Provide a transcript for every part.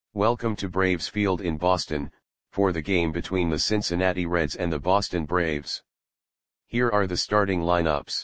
Welcome to Braves Field in Boston, for the game between the Cincinnati Reds and the Boston Braves. Here are the starting lineups.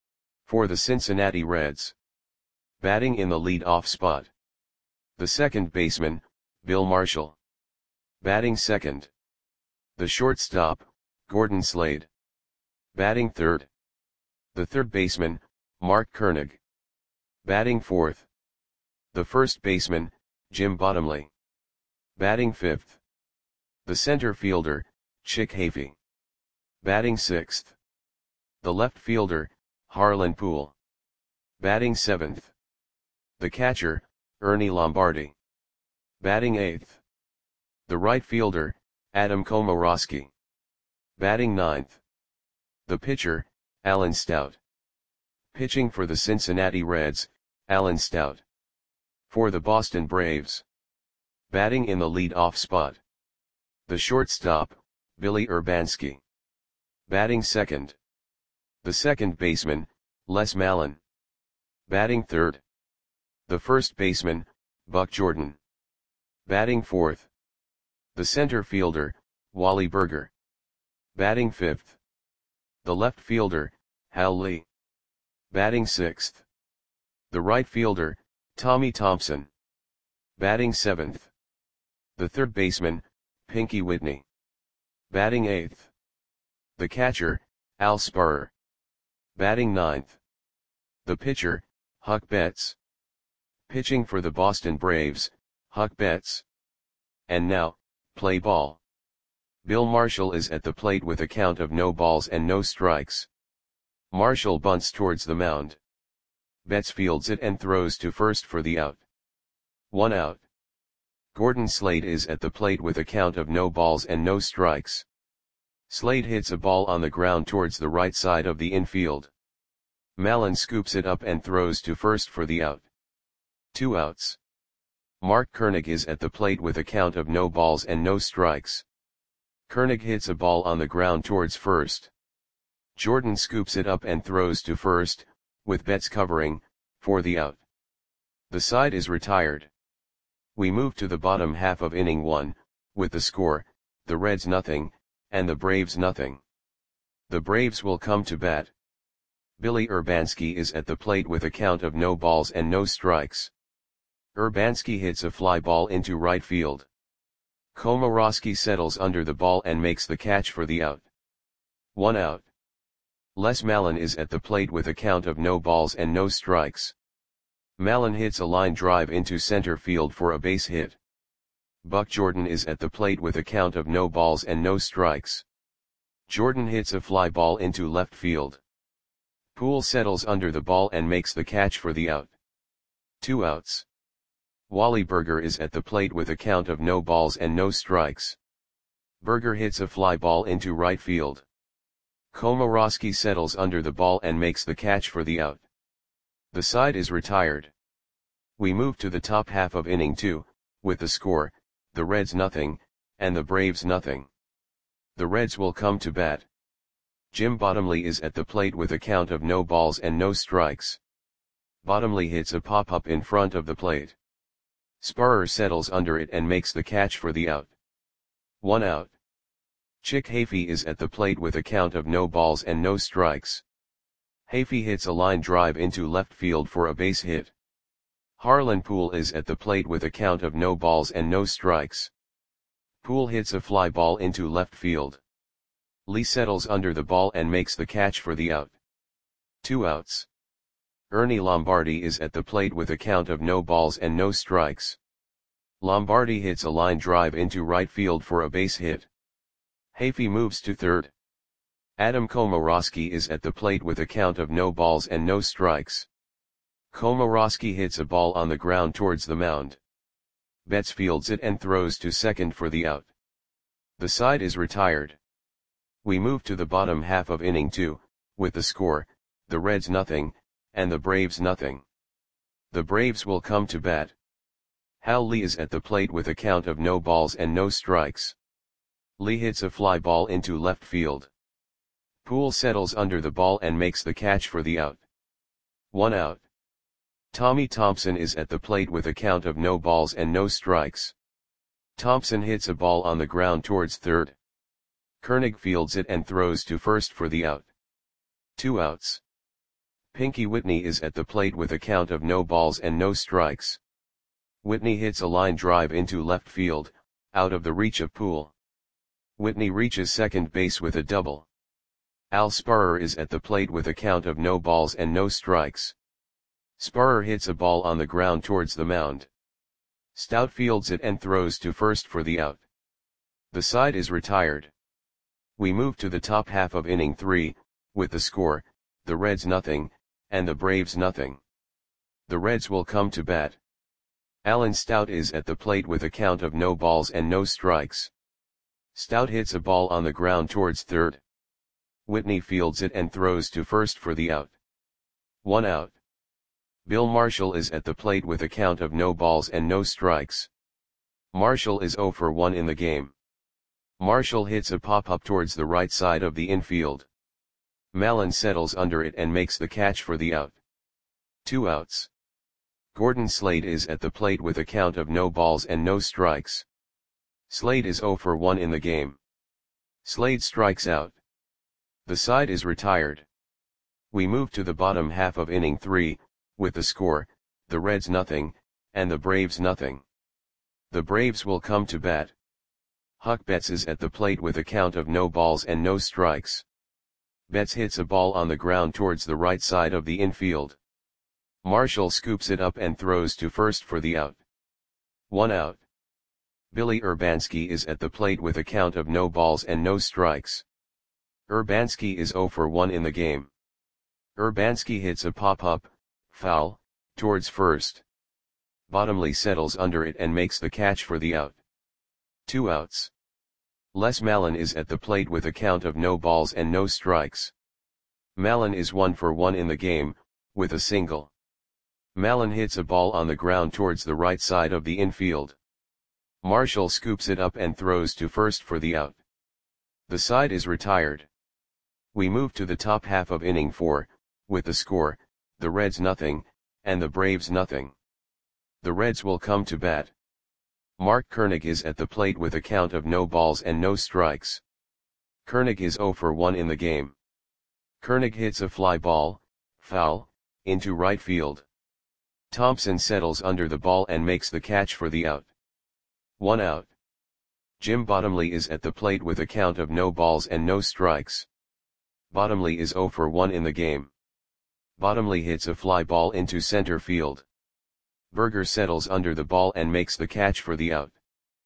For the Cincinnati Reds. Batting in the lead-off spot. The second baseman, Bill Marshall. Batting second. The shortstop, Gordon Slade. Batting third. The third baseman, Mark Koenig. Batting fourth. The first baseman, Jim Bottomley. Batting fifth. The center fielder, Chick Hafey. Batting sixth. The left fielder, Harlan Poole. Batting seventh. The catcher, Ernie Lombardi. Batting eighth. The right fielder, Adam Komoroski. Batting ninth. The pitcher, Alan Stout. Pitching for the Cincinnati Reds, Alan Stout. For the Boston Braves. Batting in the lead-off spot. The shortstop, Billy Urbanski. Batting second. The second baseman, Les Mallon. Batting third. The first baseman, Buck Jordan. Batting fourth. The center fielder, Wally Berger. Batting fifth. The left fielder, Hal Lee. Batting sixth. The right fielder, Tommy Thompson. Batting seventh. The third baseman, Pinky Whitney. Batting eighth. The catcher, Al Spurrier. Batting ninth. The pitcher, Huck Betts. Pitching for the Boston Braves, Huck Betts. And now, play ball. Bill Marshall is at the plate with a count of no balls and no strikes. Marshall bunts towards the mound. Betts fields it and throws to first for the out. 1 out. Gordon Slade is at the plate with a count of no balls and no strikes. Slade hits a ball on the ground towards the right side of the infield. Mallon scoops it up and throws to first for the out. 2 outs. Mark Koenig is at the plate with a count of no balls and no strikes. Koenig hits a ball on the ground towards first. Jordan scoops it up and throws to first, with Betts covering, for the out. The side is retired. We move to the bottom half of inning 1, with the score, the Reds nothing, and the Braves nothing. The Braves will come to bat. Billy Urbanski is at the plate with a count of no balls and no strikes. Urbanski hits a fly ball into right field. Komoroski settles under the ball and makes the catch for the out. 1 out. Les Mallon is at the plate with a count of no balls and no strikes. Mallon hits a line drive into center field for a base hit. Buck Jordan is at the plate with a count of no balls and no strikes. Jordan hits a fly ball into left field. Poole settles under the ball and makes the catch for the out. 2 outs. Wally Berger is at the plate with a count of no balls and no strikes. Berger hits a fly ball into right field. Komoroski settles under the ball and makes the catch for the out. The side is retired. We move to the top half of inning 2, with the score, the Reds nothing, and the Braves nothing. The Reds will come to bat. Jim Bottomley is at the plate with a count of no balls and no strikes. Bottomley hits a pop-up in front of the plate. Spurrier settles under it and makes the catch for the out. 1 out. Chick Hafey is at the plate with a count of no balls and no strikes. Hafey hits a line drive into left field for a base hit. Harlan Poole is at the plate with a count of no balls and no strikes. Poole hits a fly ball into left field. Lee settles under the ball and makes the catch for the out. 2 outs. Ernie Lombardi is at the plate with a count of no balls and no strikes. Lombardi hits a line drive into right field for a base hit. Hafey moves to third. Adam Komoroski is at the plate with a count of no balls and no strikes. Komoroski hits a ball on the ground towards the mound. Betts fields it and throws to second for the out. The side is retired. We move to the bottom half of inning 2, with the score, the Reds nothing, and the Braves nothing. The Braves will come to bat. Hal Lee is at the plate with a count of no balls and no strikes. Lee hits a fly ball into left field. Poole settles under the ball and makes the catch for the out. 1 out. Tommy Thompson is at the plate with a count of no balls and no strikes. Thompson hits a ball on the ground towards third. Koenig fields it and throws to first for the out. 2 outs. Pinky Whitney is at the plate with a count of no balls and no strikes. Whitney hits a line drive into left field, out of the reach of Poole. Whitney reaches second base with a double. Al Sparrer is at the plate with a count of no balls and no strikes. Sparrer hits a ball on the ground towards the mound. Stout fields it and throws to first for the out. The side is retired. We move to the top half of inning 3, with the score, the Reds nothing, and the Braves nothing. The Reds will come to bat. Alan Stout is at the plate with a count of no balls and no strikes. Stout hits a ball on the ground towards third. Whitney fields it and throws to first for the out. 1 out. Bill Marshall is at the plate with a count of no balls and no strikes. Marshall is 0 for 1 in the game. Marshall hits a pop-up towards the right side of the infield. Mallon settles under it and makes the catch for the out. 2 outs. Gordon Slade is at the plate with a count of no balls and no strikes. Slade is 0 for 1 in the game. Slade strikes out. The side is retired. We move to the bottom half of inning 3, with the score, the Reds nothing, and the Braves nothing. The Braves will come to bat. Huck Betts is at the plate with a count of no balls and no strikes. Betts hits a ball on the ground towards the right side of the infield. Marshall scoops it up and throws to first for the out. 1 out. Billy Urbanski is at the plate with a count of no balls and no strikes. Urbanski is 0 for 1 in the game. Urbanski hits a pop-up, foul, towards first. Bottomley settles under it and makes the catch for the out. 2 outs. Les Mallon is at the plate with a count of no balls and no strikes. Mallon is 1 for 1 in the game, with a single. Mallon hits a ball on the ground towards the right side of the infield. Marshall scoops it up and throws to first for the out. The side is retired. We move to the top half of inning 4, with the score, the Reds nothing, and the Braves nothing. The Reds will come to bat. Mark Koenig is at the plate with a count of no balls and no strikes. Koenig is 0 for 1 in the game. Koenig hits a fly ball, foul, into right field. Thompson settles under the ball and makes the catch for the out. 1 out. Jim Bottomley is at the plate with a count of no balls and no strikes. Bottomley is 0 for 1 in the game. Bottomley hits a fly ball into center field. Berger settles under the ball and makes the catch for the out.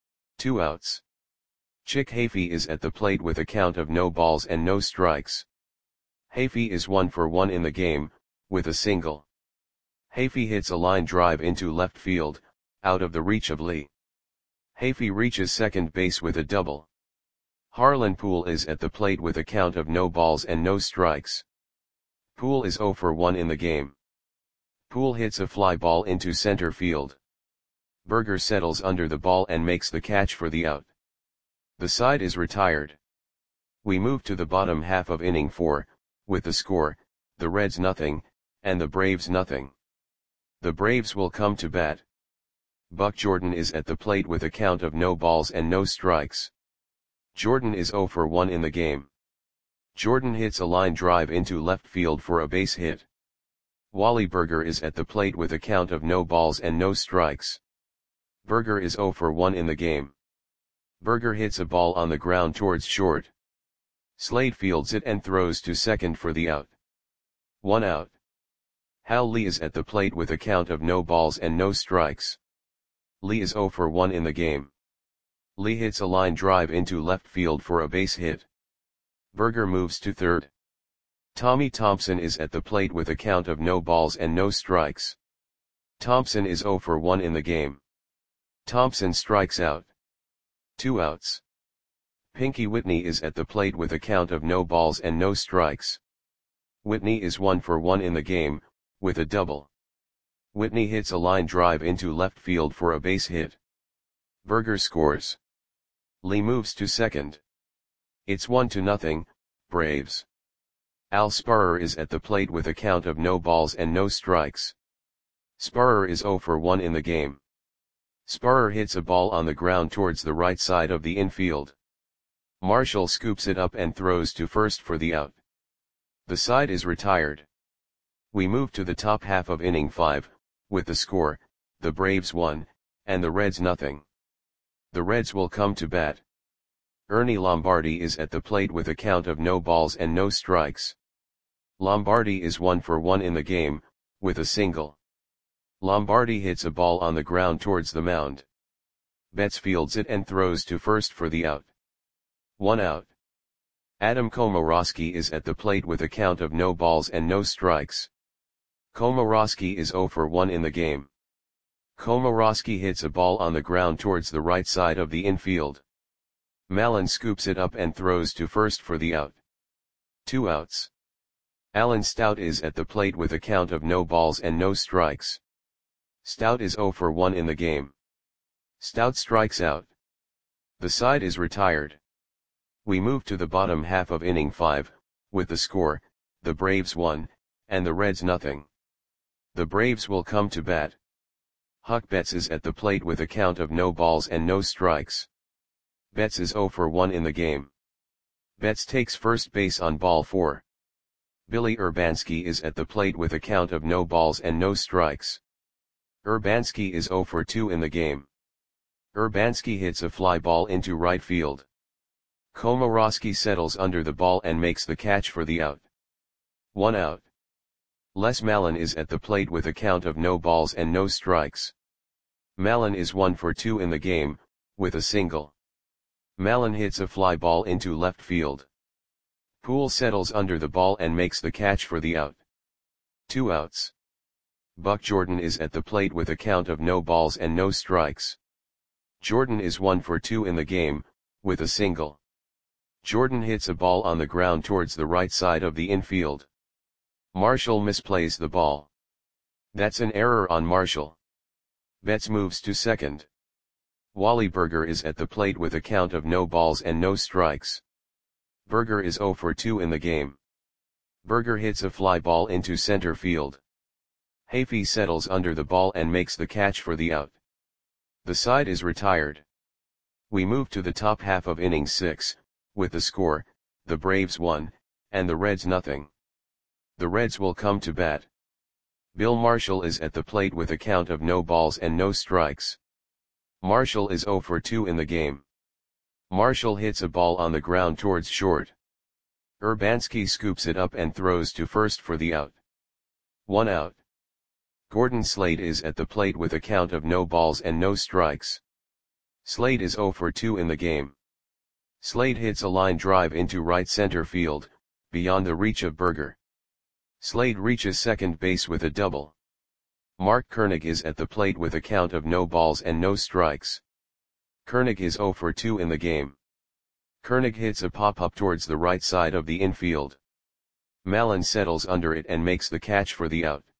2 outs. Chick Hafey is at the plate with a count of no balls and no strikes. Hafey is 1 for 1 in the game, with a single. Hafey hits a line drive into left field, out of the reach of Lee. Hafey reaches second base with a double. Harlan Poole is at the plate with a count of no balls and no strikes. Poole is 0 for 1 in the game. Poole hits a fly ball into center field. Berger settles under the ball and makes the catch for the out. The side is retired. We move to the bottom half of inning 4, with the score, the Reds nothing, and the Braves nothing. The Braves will come to bat. Buck Jordan is at the plate with a count of no balls and no strikes. Jordan is 0 for 1 in the game. Jordan hits a line drive into left field for a base hit. Wally Berger is at the plate with a count of no balls and no strikes. Berger is 0 for 1 in the game. Berger hits a ball on the ground towards short. Slade fields it and throws to second for the out. 1 out. Hal Lee is at the plate with a count of no balls and no strikes. Lee is 0 for 1 in the game. Lee hits a line drive into left field for a base hit. Berger moves to third. Tommy Thompson is at the plate with a count of no balls and no strikes. Thompson is 0 for 1 in the game. Thompson strikes out. 2 outs. Pinky Whitney is at the plate with a count of no balls and no strikes. Whitney is 1 for 1 in the game, with a double. Whitney hits a line drive into left field for a base hit. Berger scores. Lee moves to second. It's 1-0, Braves. Al Sparrer is at the plate with a count of no balls and no strikes. Sparrer is 0 for 1 in the game. Sparrer hits a ball on the ground towards the right side of the infield. Marshall scoops it up and throws to first for the out. The side is retired. We move to the top half of inning 5, with the score, the Braves 1, and the Reds nothing. The Reds will come to bat. Ernie Lombardi is at the plate with a count of no balls and no strikes. Lombardi is 1 for 1 in the game, with a single. Lombardi hits a ball on the ground towards the mound. Betts fields it and throws to first for the out. 1 out. Adam Komorowski is at the plate with a count of no balls and no strikes. Komorowski is 0 for 1 in the game. Komorowski hits a ball on the ground towards the right side of the infield. Mallon scoops it up and throws to first for the out. 2 outs. Alan Stout is at the plate with a count of no balls and no strikes. Stout is 0 for 1 in the game. Stout strikes out. The side is retired. We move to the bottom half of inning 5, with the score, the Braves 1, and the Reds nothing. The Braves will come to bat. Huck Betts is at the plate with a count of no balls and no strikes. Betts is 0 for 1 in the game. Betts takes first base on ball 4. Billy Urbanski is at the plate with a count of no balls and no strikes. Urbanski is 0 for 2 in the game. Urbanski hits a fly ball into right field. Komorowski settles under the ball and makes the catch for the out. 1 out. Les Mallon is at the plate with a count of no balls and no strikes. Mallon is 1 for 2 in the game, with a single. Mallon hits a fly ball into left field. Poole settles under the ball and makes the catch for the out. 2 outs. Buck Jordan is at the plate with a count of no balls and no strikes. Jordan is 1 for 2 in the game, with a single. Jordan hits a ball on the ground towards the right side of the infield. Marshall misplays the ball. That's an error on Marshall. Betts moves to second. Wally Berger is at the plate with a count of no balls and no strikes. Berger is 0 for 2 in the game. Berger hits a fly ball into center field. Hafey settles under the ball and makes the catch for the out. The side is retired. We move to the top half of inning 6, with the score, the Braves 1, and the Reds nothing. The Reds will come to bat. Bill Marshall is at the plate with a count of no balls and no strikes. Marshall is 0 for 2 in the game. Marshall hits a ball on the ground towards short. Urbanski scoops it up and throws to first for the out. 1 out. Gordon Slade is at the plate with a count of no balls and no strikes. Slade is 0 for 2 in the game. Slade hits a line drive into right center field, beyond the reach of Berger. Slade reaches second base with a double. Mark Koenig is at the plate with a count of no balls and no strikes. Koenig is 0 for 2 in the game. Koenig hits a pop-up towards the right side of the infield. Mallon settles under it and makes the catch for the out.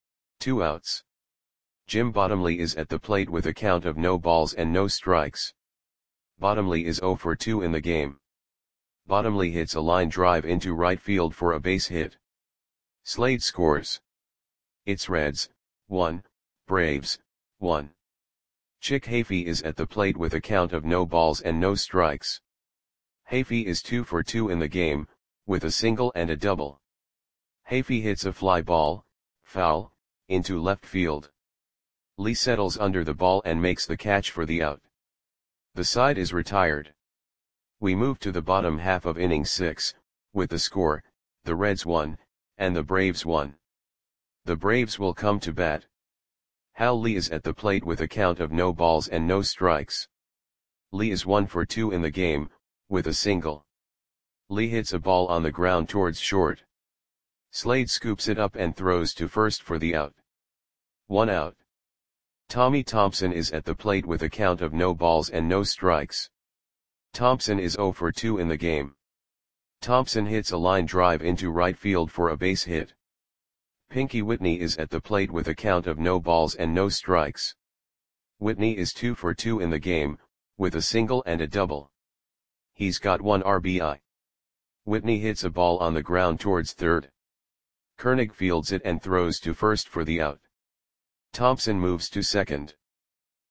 2 outs. Jim Bottomley is at the plate with a count of no balls and no strikes. Bottomley is 0 for 2 in the game. Bottomley hits a line drive into right field for a base hit. Slade scores. It's Reds, 1, Braves, 1. Chick Hafey is at the plate with a count of no balls and no strikes. Hafey is 2 for 2 in the game, with a single and a double. Hafey hits a fly ball, foul, into left field. Lee settles under the ball and makes the catch for the out. The side is retired. We move to the bottom half of inning 6, with the score, the Reds 1, and the Braves 1. The Braves will come to bat. Hal Lee is at the plate with a count of no balls and no strikes. Lee is 1 for 2 in the game, with a single. Lee hits a ball on the ground towards short. Slade scoops it up and throws to first for the out. 1 out. Tommy Thompson is at the plate with a count of no balls and no strikes. Thompson is 0 for 2 in the game. Thompson hits a line drive into right field for a base hit. Pinky Whitney is at the plate with a count of no balls and no strikes. Whitney is 2 for 2 in the game, with a single and a double. He's got 1 RBI. Whitney hits a ball on the ground towards third. Koenig fields it and throws to first for the out. Thompson moves to second.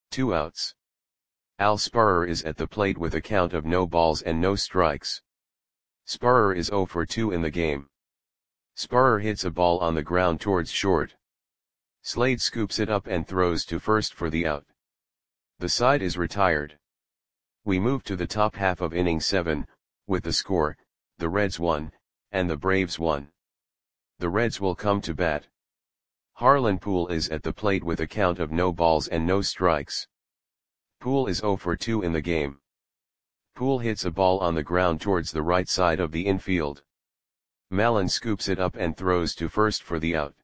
2 outs. Al Sparrer is at the plate with a count of no balls and no strikes. Sparrer is 0 for 2 in the game. Sparrer hits a ball on the ground towards short. Slade scoops it up and throws to first for the out. The side is retired. We move to the top half of inning 7, with the score, the Reds won, and the Braves won. The Reds will come to bat. Harlan Poole is at the plate with a count of no balls and no strikes. Poole is 0 for 2 in the game. Poole hits a ball on the ground towards the right side of the infield. Mallon scoops it up and throws to first for the out.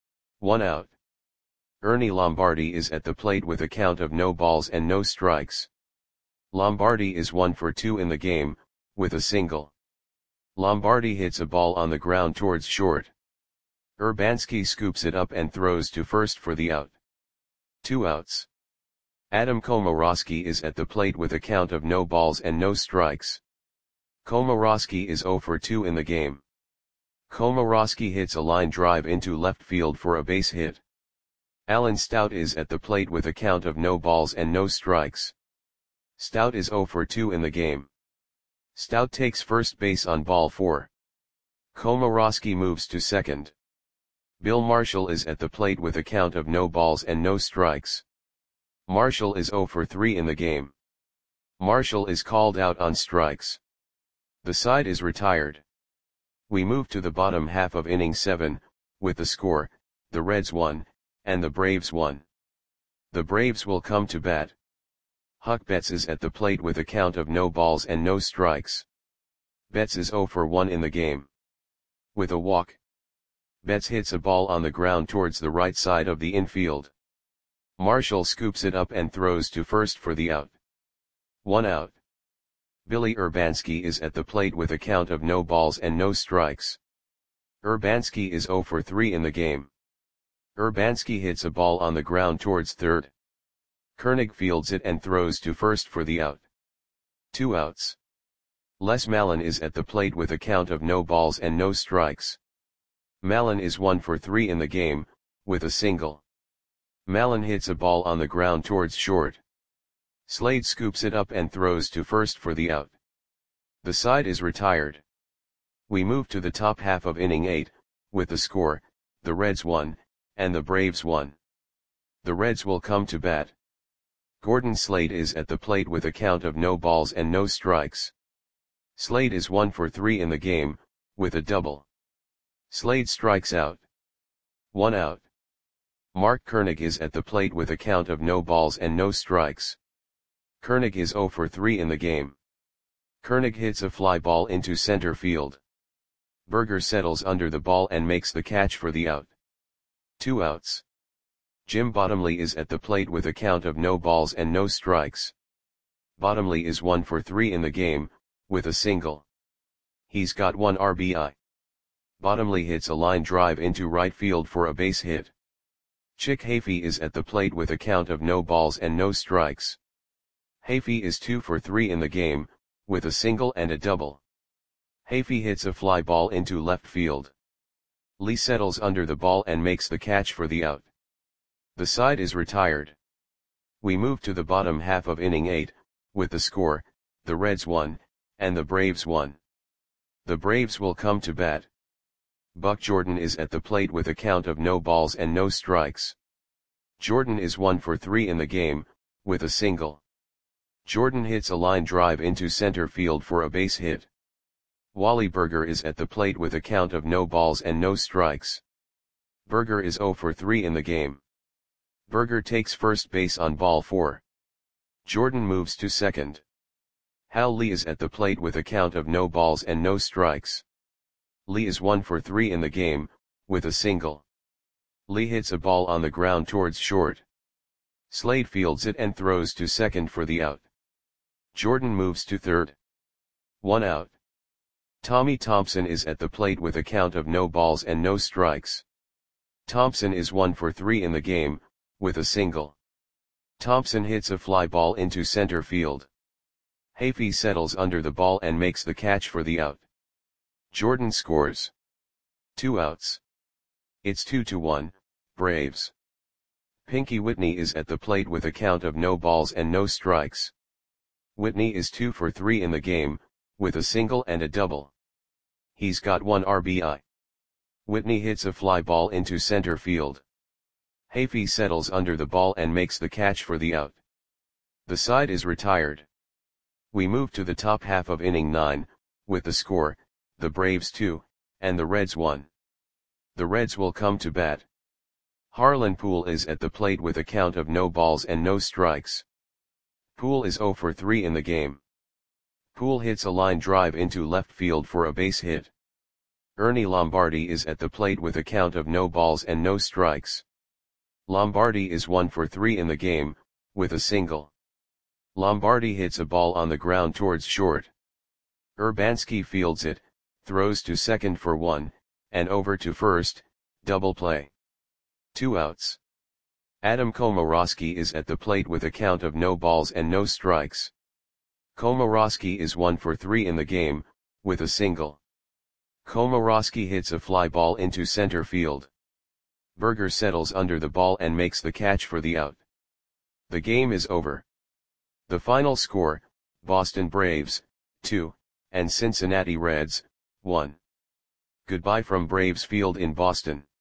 1 out. Ernie Lombardi is at the plate with a count of no balls and no strikes. Lombardi is 1 for 2 in the game, with a single. Lombardi hits a ball on the ground towards short. Urbanski scoops it up and throws to first for the out. 2 outs. Adam Komorowski is at the plate with a count of no balls and no strikes. Komorowski is 0 for 2 in the game. Komorowski hits a line drive into left field for a base hit. Alan Stout is at the plate with a count of no balls and no strikes. Stout is 0 for 2 in the game. Stout takes first base on ball 4. Komorowski moves to second. Bill Marshall is at the plate with a count of no balls and no strikes. Marshall is 0 for 3 in the game. Marshall is called out on strikes. The side is retired. We move to the bottom half of inning 7, with the score, the Reds won, and the Braves won. The Braves will come to bat. Huck Betts is at the plate with a count of no balls and no strikes. Betts is 0 for 1 in the game. With a walk, Betts hits a ball on the ground towards the right side of the infield. Marshall scoops it up and throws to first for the out. 1 out. Billy Urbanski is at the plate with a count of no balls and no strikes. Urbanski is 0 for 3 in the game. Urbanski hits a ball on the ground towards third. Koenig fields it and throws to first for the out. 2 outs. Les Mallon is at the plate with a count of no balls and no strikes. Mallon is 1 for 3 in the game, with a single. Mallon hits a ball on the ground towards short. Slade scoops it up and throws to first for the out. The side is retired. We move to the top half of inning 8, with the score, the Reds won, and the Braves won. The Reds will come to bat. Gordon Slade is at the plate with a count of no balls and no strikes. Slade is 1 for 3 in the game, with a double. Slade strikes out. 1 out. Mark Koenig is at the plate with a count of no balls and no strikes. Koenig is 0 for 3 in the game. Koenig hits a fly ball into center field. Berger settles under the ball and makes the catch for the out. 2 outs. Jim Bottomley is at the plate with a count of no balls and no strikes. Bottomley is 1 for 3 in the game, with a single. He's got 1 RBI. Bottomley hits a line drive into right field for a base hit. Chick Hafey is at the plate with a count of no balls and no strikes. Hafey is 2 for 3 in the game, with a single and a double. Hafey hits a fly ball into left field. Lee settles under the ball and makes the catch for the out. The side is retired. We move to the bottom half of inning 8, with the score, the Reds won, and the Braves won. The Braves will come to bat. Buck Jordan is at the plate with a count of no balls and no strikes. Jordan is 1 for 3 in the game, with a single. Jordan hits a line drive into center field for a base hit. Wally Berger is at the plate with a count of no balls and no strikes. Berger is 0 for 3 in the game. Berger takes first base on ball 4. Jordan moves to second. Hal Lee is at the plate with a count of no balls and no strikes. Lee is 1 for 3 in the game, with a single. Lee hits a ball on the ground towards short. Slade fields it and throws to second for the out. Jordan moves to third. 1 out. Tommy Thompson is at the plate with a count of no balls and no strikes. Thompson is 1 for 3 in the game, with a single. Thompson hits a fly ball into center field. Hafey settles under the ball and makes the catch for the out. Jordan scores. 2 outs. It's 2-1, Braves. Pinky Whitney is at the plate with a count of no balls and no strikes. Whitney is 2 for 3 in the game, with a single and a double. He's got 1 RBI. Whitney hits a fly ball into center field. Hafey settles under the ball and makes the catch for the out. The side is retired. We move to the top half of inning 9, with the score, the Braves 2, and the Reds 1. The Reds will come to bat. Harlan Poole is at the plate with a count of no balls and no strikes. Poole is 0 for 3 in the game. Poole hits a line drive into left field for a base hit. Ernie Lombardi is at the plate with a count of no balls and no strikes. Lombardi is 1 for 3 in the game, with a single. Lombardi hits a ball on the ground towards short. Urbanski fields it, throws to second for 1, and over to first, double play. 2 outs. Adam Komorowski is at the plate with a count of no balls and no strikes. Komorowski is 1 for 3 in the game, with a single. Komorowski hits a fly ball into center field. Berger settles under the ball and makes the catch for the out. The game is over. The final score, Boston Braves, 2, and Cincinnati Reds, 1. Goodbye from Braves Field in Boston.